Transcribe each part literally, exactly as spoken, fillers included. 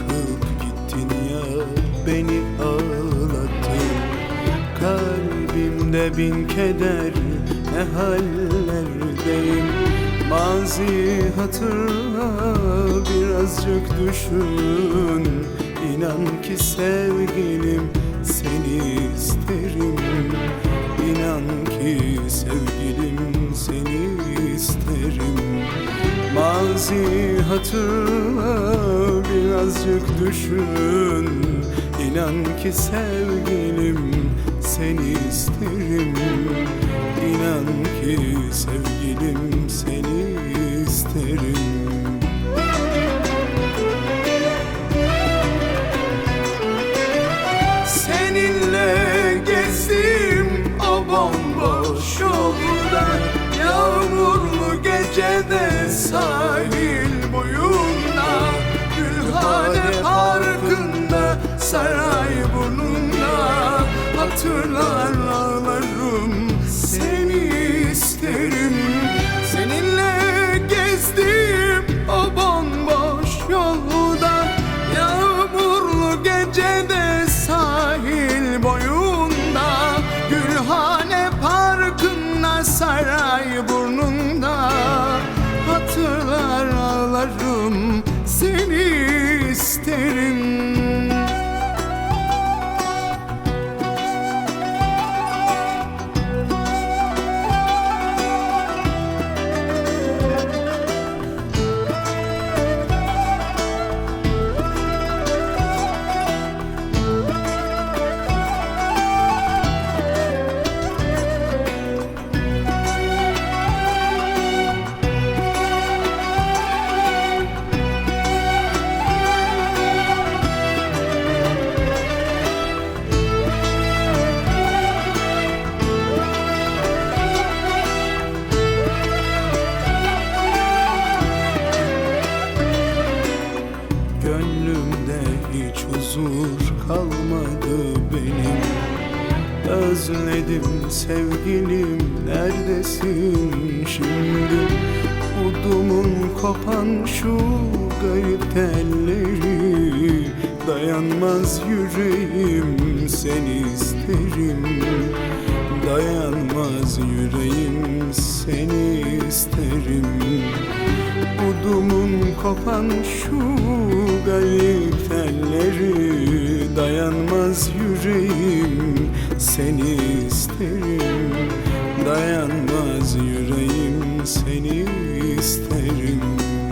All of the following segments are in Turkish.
bırakıp gittin ya, beni ağlattın. Kalbimde bin keder, ne hallerdeyim. Mazi hatırla, birazcık düşün. İnan ki sevgilim, seni isterim. İnan ki sevgilim, seni isterim. Mazi hatırla, birazcık düşün. İnan ki sevgilim, seni isterim. İnan ki sevgilim, seni isterim. Seninle gezdim o bomboş yolda, yağmurlu gecede sahil boyunda, Gülhane Parkı'nda, Sarayburnu'nda, hatırlar ağlarım, seni isterim. Seninle gezdim o bomboş yolda, yağmurlu gecede sahil boyunda, Gülhane Parkı'nda, Sarayburnu'nda, hatırlar ağlarım, seni isterim. Gönlümde hiç huzur kalmadı benim. Özledim sevgilim, neredesin şimdi? Udumun kopan şu garip telleri, dayanmaz yüreğim, seni isterim. Dayanmaz yüreğim, seni isterim. Udumun kopan şu garip telleri, dayanmaz yüreğim, seni isterim. Dayanmaz yüreğim, seni isterim.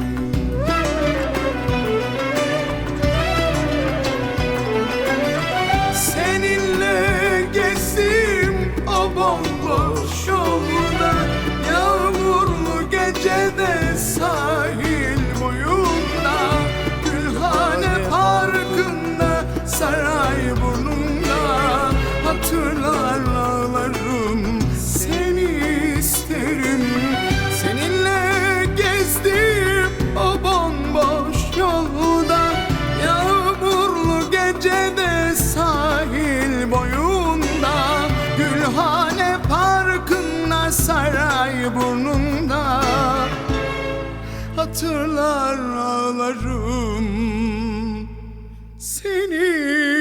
Seninle gezdim o bomboş yolda, yağmurlu gecede sahil boyunda, Gülhane Parkı'nda, Sarayburnu'nda, hatırlar ağlarım, seni isterim. Seninle gezdim o bomboş yolda, yağmurlu gecede sahil boyunda, Gülhane Parkı'nda, Sarayburnu'nda, hatırlar ağlarım, seni